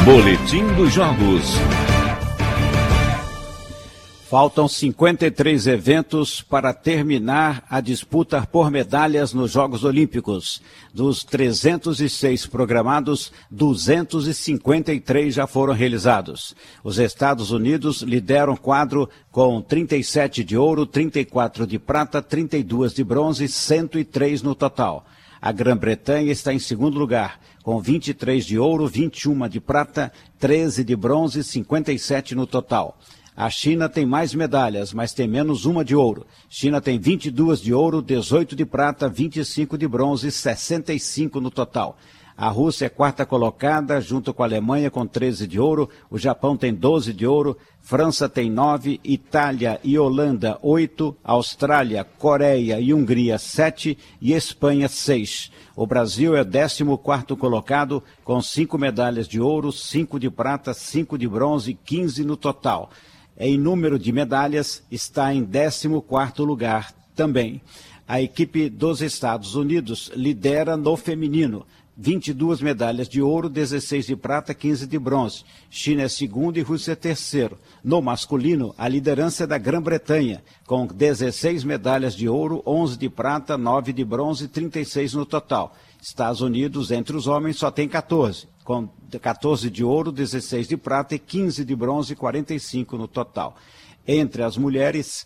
Boletim dos Jogos. Faltam 53 eventos para terminar a disputa por medalhas nos Jogos Olímpicos. Dos 306 programados, 253 já foram realizados. Os Estados Unidos lideram o quadro com 37 de ouro, 34 de prata, 32 de bronze e 103 no total. A Grã-Bretanha está em segundo lugar, com 23 de ouro, 21 de prata, 13 de bronze e 57 no total. A China tem mais medalhas, mas tem menos uma de ouro. China tem 22 de ouro, 18 de prata, 25 de bronze e 65 no total. A Rússia é quarta colocada, junto com a Alemanha, com 13 de ouro. O Japão tem 12 de ouro. França tem 9, Itália e Holanda 8, Austrália, Coreia e Hungria 7 e Espanha 6. O Brasil é o 14º colocado, com 5 medalhas de ouro, 5 de prata, 5 de bronze e 15 no total. Em número de medalhas, está em 14º lugar também. A equipe dos Estados Unidos lidera no feminino. 22 medalhas de ouro, 16 de prata, 15 de bronze. China é segundo e Rússia é terceiro. No masculino, a liderança é da Grã-Bretanha, com 16 medalhas de ouro, 11 de prata, 9 de bronze e 36 no total. Estados Unidos, entre os homens, só tem 14, com 14 de ouro, 16 de prata e 15 de bronze e 45 no total. Entre as mulheres,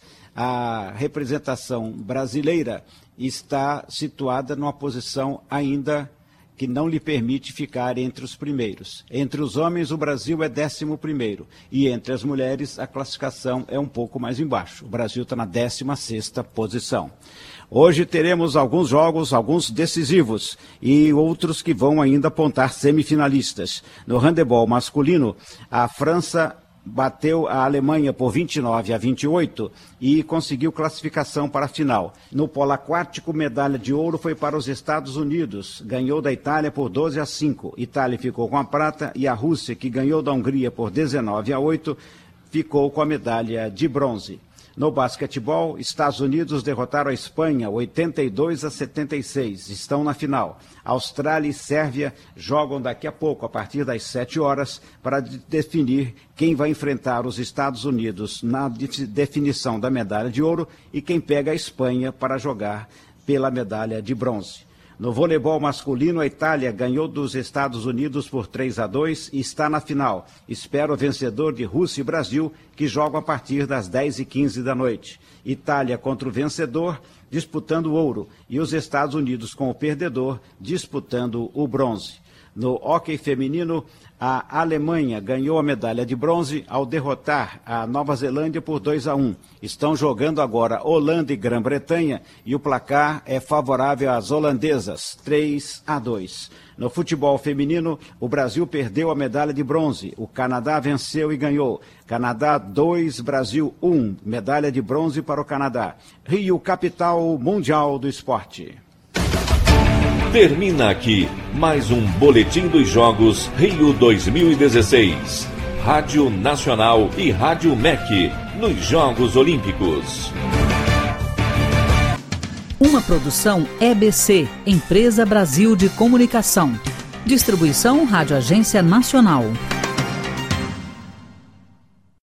a representação brasileira está situada numa posição ainda que não lhe permite ficar entre os primeiros. Entre os homens, o Brasil é 11º, e entre as mulheres, a classificação é um pouco mais embaixo. O Brasil está na 16ª posição. Hoje teremos alguns jogos, alguns decisivos, e outros que vão ainda apontar semifinalistas. No handebol masculino, a França bateu a Alemanha por 29-28 e conseguiu classificação para a final. No polo aquático, medalha de ouro foi para os Estados Unidos, ganhou da Itália por 12-5. Itália ficou com a prata e a Rússia, que ganhou da Hungria por 19-8, ficou com a medalha de bronze. No basquetebol, Estados Unidos derrotaram a Espanha 82-76, estão na final. Austrália e Sérvia jogam daqui a pouco, a partir das 7 horas, para definir quem vai enfrentar os Estados Unidos na definição da medalha de ouro e quem pega a Espanha para jogar pela medalha de bronze. No voleibol masculino, a Itália ganhou dos Estados Unidos por 3-2 e está na final. Espera o vencedor de Rússia e Brasil, que jogam a partir das 10h15 da noite. Itália contra o vencedor, disputando o ouro, e os Estados Unidos com o perdedor, disputando o bronze. No hóquei feminino, a Alemanha ganhou a medalha de bronze ao derrotar a Nova Zelândia por 2-1. Estão jogando agora Holanda e Grã-Bretanha e o placar é favorável às holandesas, 3-2. No futebol feminino, o Brasil perdeu a medalha de bronze. O Canadá venceu e ganhou. Canadá 2, Brasil 1. Medalha de bronze para o Canadá. Rio, capital mundial do esporte. Termina aqui mais um Boletim dos Jogos Rio 2016. Rádio Nacional e Rádio MEC nos Jogos Olímpicos. Uma produção EBC, Empresa Brasil de Comunicação. Distribuição Rádio Agência Nacional.